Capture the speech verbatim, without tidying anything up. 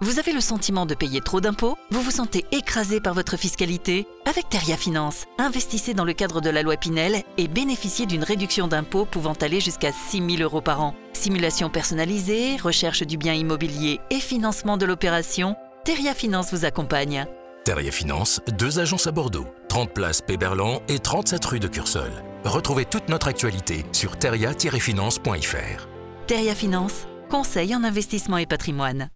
Vous avez le sentiment de payer trop d'impôts? Vous vous sentez écrasé par votre fiscalité? Avec Teria Finance, investissez dans le cadre de la loi Pinel et bénéficiez d'une réduction d'impôts pouvant aller jusqu'à six mille euros par an. Simulation personnalisée, recherche du bien immobilier et financement de l'opération, Teria Finance vous accompagne. Teria Finance, deux agences à Bordeaux, trente place Péberlan et trente-sept rue de Cursol. Retrouvez toute notre actualité sur teria tiret finance point f r. Teria Finance, conseil en investissement et patrimoine.